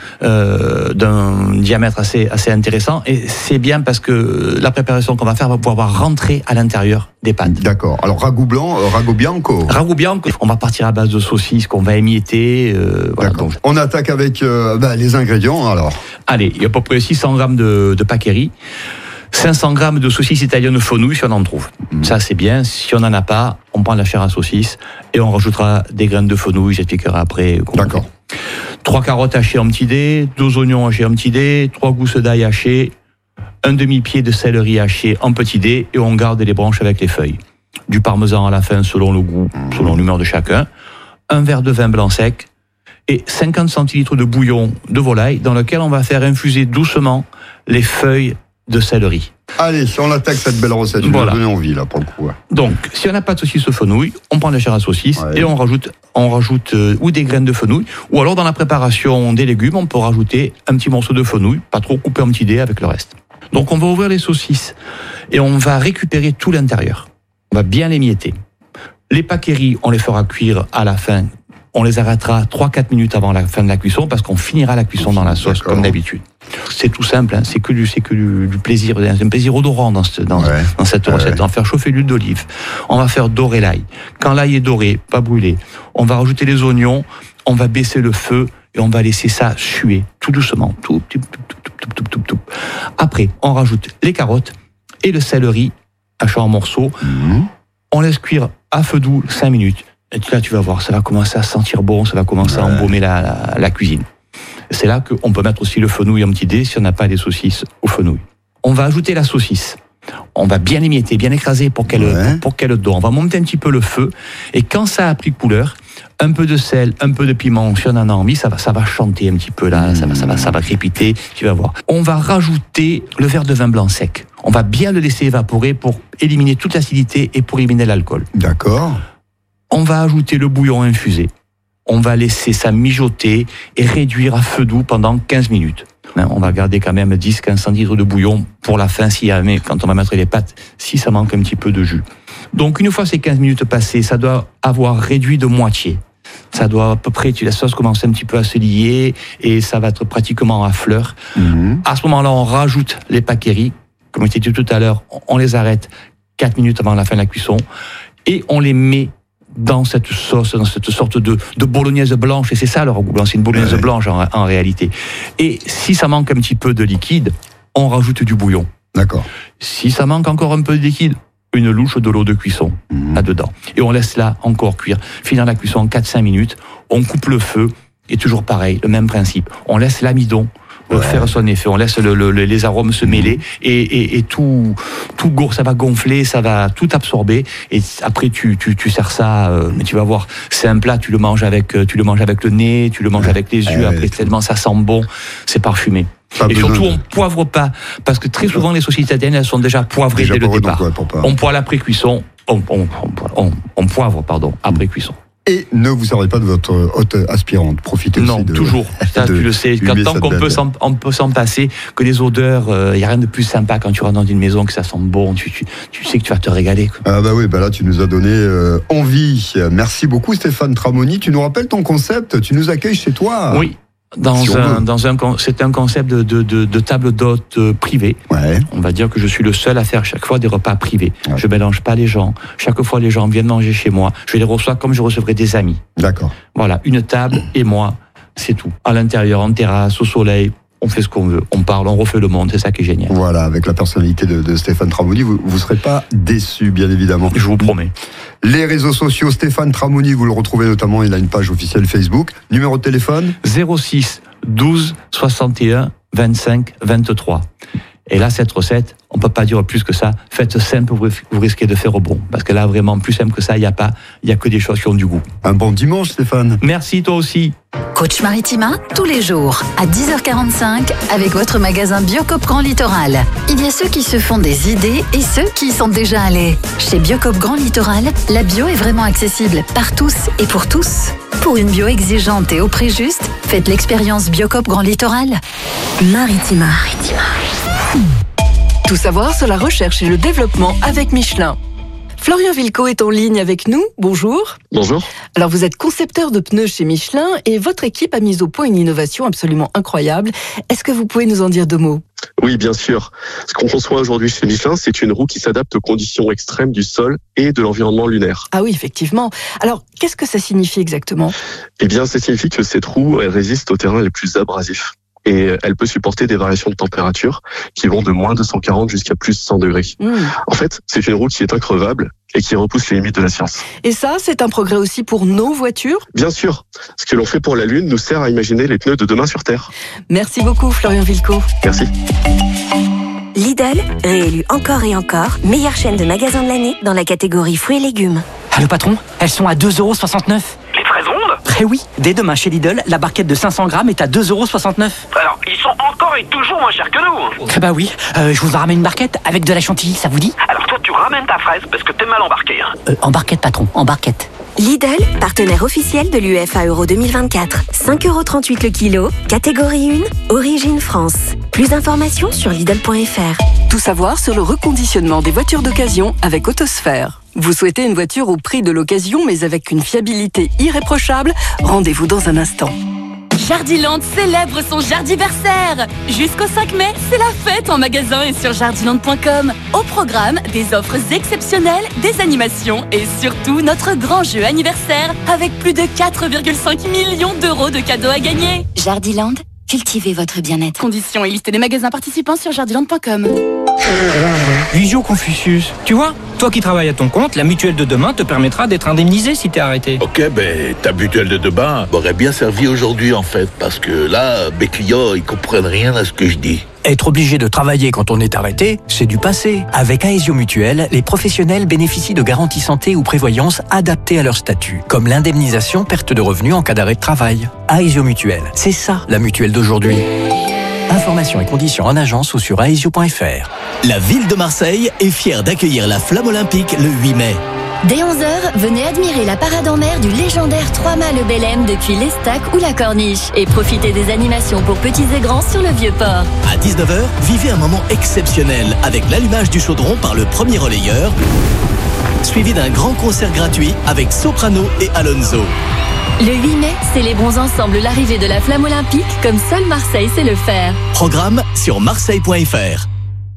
d'un diamètre assez intéressant, et c'est bien parce que la préparation qu'on va faire va pouvoir rentrer à l'intérieur des pâtes. D'accord. Alors, Rago Bianco. Rago Bianco, on va partir à base de saucisses qu'on va émietter. Voilà, donc. On attaque avec les ingrédients, alors. Allez, il y a à peu près 600 grammes de Paccheri. 500 grammes de saucisses italiennes fenouil si on en trouve. Ça c'est bien. Si on n'en a pas, on prend la chair à saucisse et on rajoutera des graines de fenouil. J'expliquerai après. D'accord. 3 carottes hachées en petits dés, 2 oignons hachés en petits dés, 3 gousses d'ail hachées, un demi-pied de céleri haché en petits dés et on garde les branches avec les feuilles. Du parmesan à la fin selon le goût, selon l'humeur de chacun. Un verre de vin blanc sec et 50 centilitres de bouillon de volaille dans lequel on va faire infuser doucement les feuilles de céleri. Allez, si on attaque cette belle recette, je vais donner envie là pour le coup. Donc, si on n'a pas de saucisse au fenouil, on prend la chair à saucisse et on rajoute ou des graines de fenouil, ou alors dans la préparation des légumes, on peut rajouter un petit morceau de fenouil, pas trop coupé en petits dés avec le reste. Donc, on va ouvrir les saucisses et on va récupérer tout l'intérieur. On va bien l'émietter. Les Paccheri, on les fera cuire à la fin. On les arrêtera 3-4 minutes avant la fin de la cuisson parce qu'on finira la cuisson dans la sauce comme d'habitude. C'est tout simple, hein, c'est que du plaisir, un plaisir odorant dans cette recette. On va faire chauffer l'huile d'olive, on va faire dorer l'ail. Quand l'ail est doré, pas brûlé, on va rajouter les oignons, on va baisser le feu et on va laisser ça suer tout doucement, tout. Après, on rajoute les carottes et le céleri haché en morceaux. On laisse cuire à feu doux 5 minutes. Et là, tu vas voir, ça va commencer à sentir bon, ça va commencer à embaumer la cuisine. C'est là qu'on peut mettre aussi le fenouil en petit dés si on n'a pas des saucisses au fenouil. On va ajouter la saucisse. On va bien l'émietter, bien écraser pour qu'elle dore. On va monter un petit peu le feu. Et quand ça a pris couleur, un peu de sel, un peu de piment, si on en a envie, ça va chanter un petit peu là, ça va crépiter, tu vas voir. On va rajouter le verre de vin blanc sec. On va bien le laisser évaporer pour éliminer toute l'acidité et pour éliminer l'alcool. D'accord. On va ajouter le bouillon infusé. On va laisser ça mijoter et réduire à feu doux pendant 15 minutes. On va garder quand même 10-15 centilitres de bouillon pour la fin, quand on va mettre les pâtes, si ça manque un petit peu de jus. Donc une fois ces 15 minutes passées, ça doit avoir réduit de moitié. Ça doit à peu près, la sauce commence un petit peu à se lier et ça va être pratiquement à fleur. À ce moment-là, on rajoute les Paccheri. Comme je t'ai dit tout à l'heure, on les arrête 4 minutes avant la fin de la cuisson, et on les met dans cette sauce, dans cette sorte de bolognaise blanche, et c'est ça leur goût blanc, c'est une bolognaise blanche en réalité. Et si ça manque un petit peu de liquide, on rajoute du bouillon. D'accord. Si ça manque encore un peu de liquide, une louche de l'eau de cuisson là-dedans. Et on laisse là encore cuire. Finir la cuisson en 4-5 minutes, on coupe le feu, et toujours pareil, le même principe. On laisse l'amidon faire son effet, on laisse les arômes se mêler, et tout ça va gonfler, ça va tout absorber, et après tu sers ça, mais tu vas voir, c'est un plat, tu le manges avec le nez, tu le manges avec les yeux, après tellement ça sent bon, c'est parfumé. Et surtout, on poivre pas, parce que très souvent les saucisses italiennes, elles sont déjà poivrées dès le départ. On poêle après cuisson, on poivre, après cuisson. Et ne vous servez pas de votre hotte aspirante. Profitez aussi de... Non, toujours. Ça, tu le sais. Tant qu'on peut s'en passer, que les odeurs, il n'y a rien de plus sympa quand tu rentres dans une maison, que ça sent bon. Tu sais que tu vas te régaler, quoi. Ah bah oui, là tu nous as donné envie. Merci beaucoup Stéphane Tramoni. Tu nous rappelles ton concept, tu nous accueilles chez toi. Oui. C'est un concept de table d'hôte privée. Ouais. On va dire que je suis le seul à faire chaque fois des repas privés. Ouais. Je mélange pas les gens. Chaque fois, les gens viennent manger chez moi. Je les reçois comme je recevrais des amis. D'accord. Voilà, une table et moi, c'est tout. À l'intérieur, en terrasse, au soleil. On fait ce qu'on veut, on parle, on refait le monde, c'est ça qui est génial. Voilà, avec la personnalité de Stéphane Tramoni, vous ne serez pas déçus, bien évidemment. Je vous promets. Les réseaux sociaux, Stéphane Tramoni, vous le retrouvez notamment, il a une page officielle Facebook. Numéro de téléphone 06 12 61 25 23. Et là, cette recette, on ne peut pas dire plus que ça. Faites simple, vous risquez de faire au bon. Parce que là, vraiment, plus simple que ça, il n'y a que des choses qui ont du goût. Un bon dimanche, Stéphane. Merci, toi aussi. Coach Maritima, tous les jours, à 10h45, avec votre magasin Biocop Grand Littoral. Il y a ceux qui se font des idées et ceux qui y sont déjà allés. Chez Biocop Grand Littoral, la bio est vraiment accessible par tous et pour tous. Pour une bio exigeante et au prix juste, faites l'expérience Biocop Grand Littoral. Maritima. Tout savoir sur la recherche et le développement avec Michelin. Florian Vilco est en ligne avec nous. Bonjour. Bonjour. Alors vous êtes concepteur de pneus chez Michelin et votre équipe a mis au point une innovation absolument incroyable. Est-ce que vous pouvez nous en dire 2 mots ? Oui, bien sûr. Ce qu'on conçoit aujourd'hui chez Michelin, c'est une roue qui s'adapte aux conditions extrêmes du sol et de l'environnement lunaire. Ah oui, effectivement. Alors, qu'est-ce que ça signifie exactement ? Eh bien, ça signifie que cette roue, elle résiste aux terrains les plus abrasifs. Et elle peut supporter des variations de température qui vont de moins 240 jusqu'à plus 100 degrés. En fait, c'est une roue qui est increvable et qui repousse les limites de la science. Et ça, c'est un progrès aussi pour nos voitures ? Bien sûr. Ce que l'on fait pour la Lune nous sert à imaginer les pneus de demain sur Terre. Merci beaucoup, Florian Vilco. Merci. Lidl, réélu encore et encore, meilleure chaîne de magasins de l'année dans la catégorie fruits et légumes. Allô patron, elles sont à 2,69 €. Les fraises rondes ? Eh oui, dès demain chez Lidl, la barquette de 500 grammes est à 2,69 €. Alors, ils sont encore et toujours moins chers que nous. Bah oui, je vous en ramène une barquette avec de la chantilly, ça vous dit ? Alors toi, tu ramènes ta fraise parce que t'es mal embarqué. En barquette patron, en barquette. Lidl, partenaire officiel de l'UEFA Euro 2024. 5,38 € le kilo, catégorie 1, origine France. Plus d'informations sur Lidl.fr. Tout savoir sur le reconditionnement des voitures d'occasion avec Autosphère. Vous souhaitez une voiture au prix de l'occasion mais avec une fiabilité irréprochable ? Rendez-vous dans un instant. Jardiland célèbre son Jardiversaire. Jusqu'au 5 mai, c'est la fête en magasin et sur jardiland.com. Au programme, des offres exceptionnelles, des animations et surtout notre grand jeu anniversaire avec plus de 4,5 millions d'euros de cadeaux à gagner. Jardiland, cultivez votre bien-être. Conditions et liste des magasins participants sur jardiland.com. Visio Confucius, tu vois, toi qui travailles à ton compte, la mutuelle de demain te permettra d'être indemnisé si t'es arrêté. Ok, ta mutuelle de demain m'aurait bien servi aujourd'hui en fait, parce que là, mes clients, ils comprennent rien à ce que je dis. Être obligé de travailler quand on est arrêté, c'est du passé. Avec Aesio Mutuelle, les professionnels bénéficient de garanties santé ou prévoyance adaptées à leur statut, comme l'indemnisation perte de revenus en cas d'arrêt de travail. Aesio Mutuelle, c'est ça la mutuelle d'aujourd'hui. Informations et conditions en agence ou sur aesio.fr. La ville de Marseille est fière d'accueillir la Flamme Olympique le 8 mai. Dès 11h, venez admirer la parade en mer du légendaire 3-mâts le Bélem depuis l'Estac ou la Corniche et profitez des animations pour petits et grands sur le Vieux-Port. À 19h, vivez un moment exceptionnel avec l'allumage du chaudron par le premier relayeur, suivi d'un grand concert gratuit avec Soprano et Alonso. Le 8 mai, célébrons ensemble l'arrivée de la Flamme Olympique comme seul Marseille sait le faire. Programme sur marseille.fr.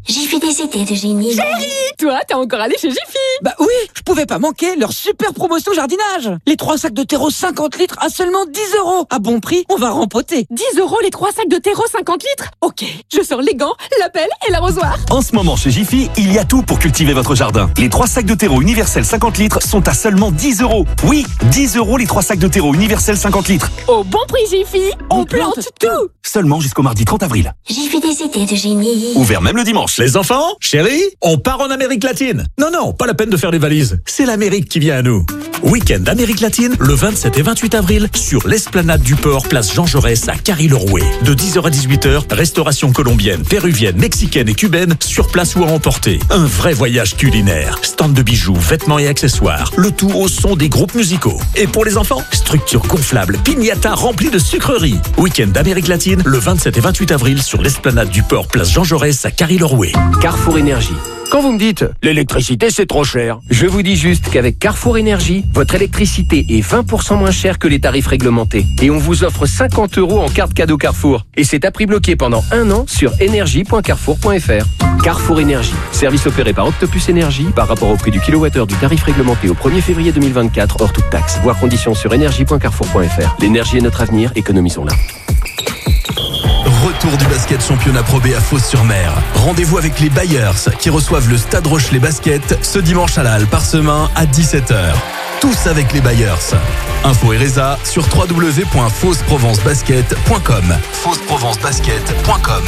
Jiffy des idées de génie. Chérie, toi, t'es encore allé chez Jiffy? Bah oui, je pouvais pas manquer leur super promotion jardinage. Les 3 sacs de terreau 50 litres à seulement 10 €. À bon prix, on va rempoter. 10 € les 3 sacs de terreau 50 litres? Ok, je sors les gants, la pelle et l'arrosoir. En ce moment, chez Jiffy, il y a tout pour cultiver votre jardin. Les 3 sacs de terreau universel 50 litres sont à seulement 10 €. Oui, 10 € les 3 sacs de terreau universel 50 litres. Au bon prix Jiffy, on plante tout. Seulement jusqu'au mardi 30 avril. Jiffy des idées de génie. Ouvert même le dimanche. Les enfants, chérie, on part en Amérique latine. Non, pas la peine de faire les valises. C'est l'Amérique qui vient à nous. Week-end Amérique latine, le 27 et 28 avril, sur l'esplanade du port, place Jean Jaurès à Carry-le-Rouet. De 10h à 18h, restauration colombienne, péruvienne, mexicaine et cubaine, sur place ou à emporter. Un vrai voyage culinaire. Stand de bijoux, vêtements et accessoires. Le tout au son des groupes musicaux. Et pour les enfants, structure gonflable, piñata remplie de sucreries. Week-end d'Amérique latine, le 27 et 28 avril, sur l'esplanade du port, place Jean Jaurès à Carry-le-Rouet. Carrefour Énergie. Quand vous me dites « l'électricité c'est trop cher », je vous dis juste qu'avec Carrefour Énergie, votre électricité est 20% moins chère que les tarifs réglementés. Et on vous offre 50 € en carte cadeau Carrefour. Et c'est à prix bloqué pendant 1 an sur énergie.carrefour.fr. Carrefour Énergie, service opéré par Octopus Énergie par rapport au prix du kilowattheure du tarif réglementé au 1er février 2024 hors toute taxe. Voir conditions sur énergie.carrefour.fr. L'énergie est notre avenir, économisons-la. Retour du basket championnat Pro B à Fos-sur-Mer. Rendez-vous avec les Bayers qui reçoivent le Stade Rochelet Basket ce dimanche à la Halle Parsemin à 17h. Tous avec les Bayers. Info et résa sur www.fosprovencebasket.com. fosprovencebasket.com.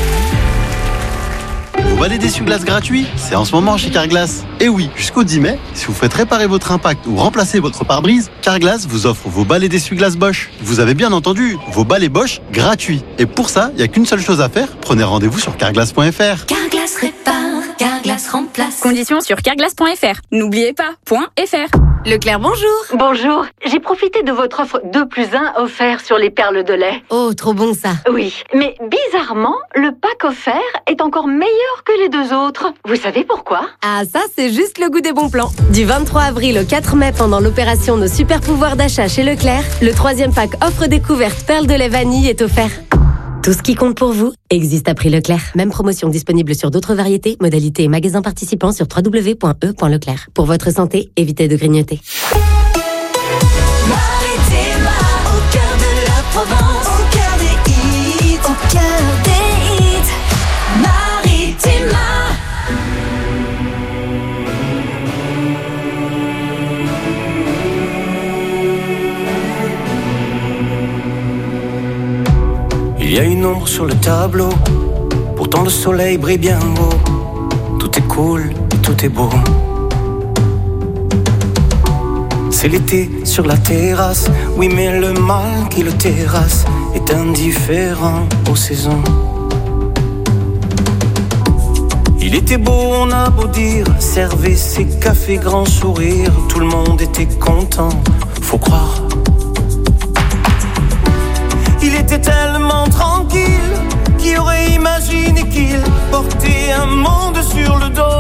Vous balai d'essuie-glace gratuit, c'est en ce moment chez Carglass. Et oui, jusqu'au 10 mai, si vous faites réparer votre impact ou remplacer votre pare-brise, Carglass vous offre vos balais d'essuie-glace Bosch. Vous avez bien entendu, vos balais Bosch gratuits. Et pour ça, il n'y a qu'une seule chose à faire, prenez rendez-vous sur carglass.fr. Carglass répare, Carglass remplace. Conditions sur carglass.fr. N'oubliez pas, .fr. Leclerc, bonjour. Bonjour. J'ai profité de votre offre 2+1 offert sur les perles de lait. Oh, trop bon ça. Oui, mais bizarrement, le pack offert est encore meilleur que les 2 autres. Vous savez pourquoi? Ah, ça, c'est juste le goût des bons plans. Du 23 avril au 4 mai, pendant l'opération Nos super pouvoirs d'achat chez Leclerc, le 3e pack offre découverte perles de lait vanille est offert. Tout ce qui compte pour vous existe à prix Leclerc. Même promotion disponible sur d'autres variétés, modalités et magasins participants sur www.e.leclerc. Pour votre santé, évitez de grignoter. Maritima, au cœur de la Provence, au cœur des hits, au cœur des hits. Maritima. Il y a une ombre sur le tableau, pourtant le soleil brille bien haut. Tout est cool, tout est beau. C'est l'été sur la terrasse, oui mais le mal qui le terrasse est indifférent aux saisons. Il était beau, on a beau dire, servait ses cafés grand sourire, tout le monde était content, faut croire. Il était tellement tranquille, qui aurait imaginé qu'il portait un monde sur le dos.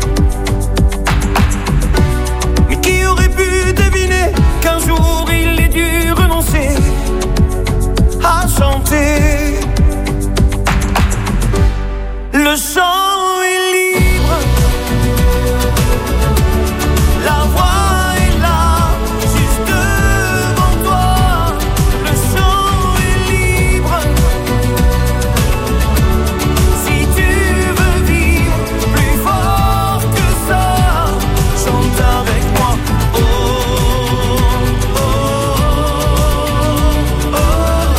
Mais qui aurait pu deviner qu'un jour il ait dû renoncer à chanter. Le chant est libre, la voix est là, juste devant toi. Le chant est libre, si tu veux vivre plus fort que ça, chante avec moi. Oh, oh, oh, oh, oh,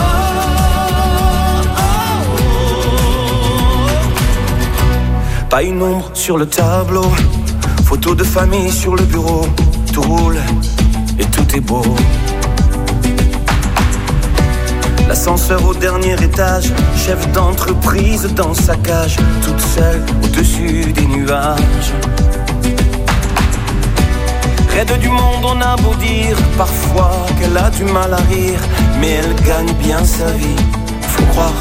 oh. Pas une ombre sur le tableau, photo de famille sur le bureau, tout roule et tout est beau. L'ascenseur au dernier étage, chef d'entreprise dans sa cage, toute seule au-dessus des nuages. Raide du monde, on a beau dire parfois qu'elle a du mal à rire, mais elle gagne bien sa vie, faut croire.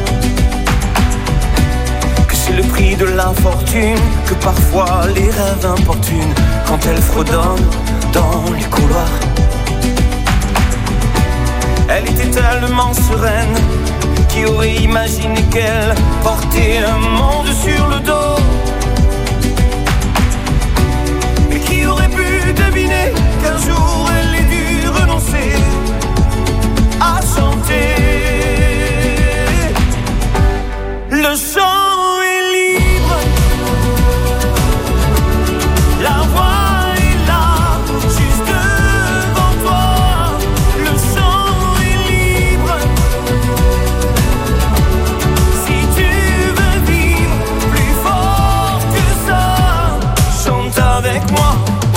C'est le prix de l'infortune, que parfois les rêves importunent quand elle fredonne dans les couloirs. Elle était tellement sereine Qui aurait imaginé qu'elle portait un monde sur le dos? Et qui aurait pu deviner qu'un jour elle ait dû renoncer à chanter? Le chant est libre, la voix est là, juste devant toi. Le chant est libre. Si tu veux vivre plus fort que ça, chante avec moi.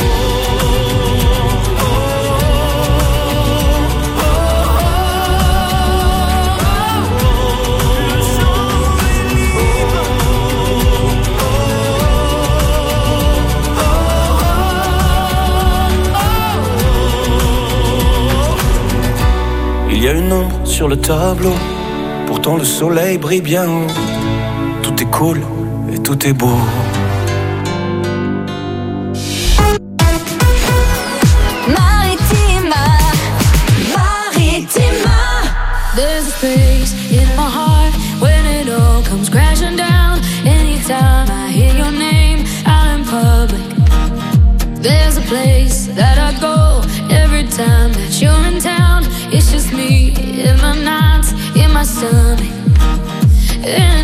Il y a une ombre sur le tableau, pourtant le soleil brille bien haut. Tout est cool et tout est beau. Maritima, Maritima. There's a space in my heart when it all comes crashing down. Anytime I hear your name out in public, there's a place that I go every time that you're in town. It's just me in my nights, in my stomach.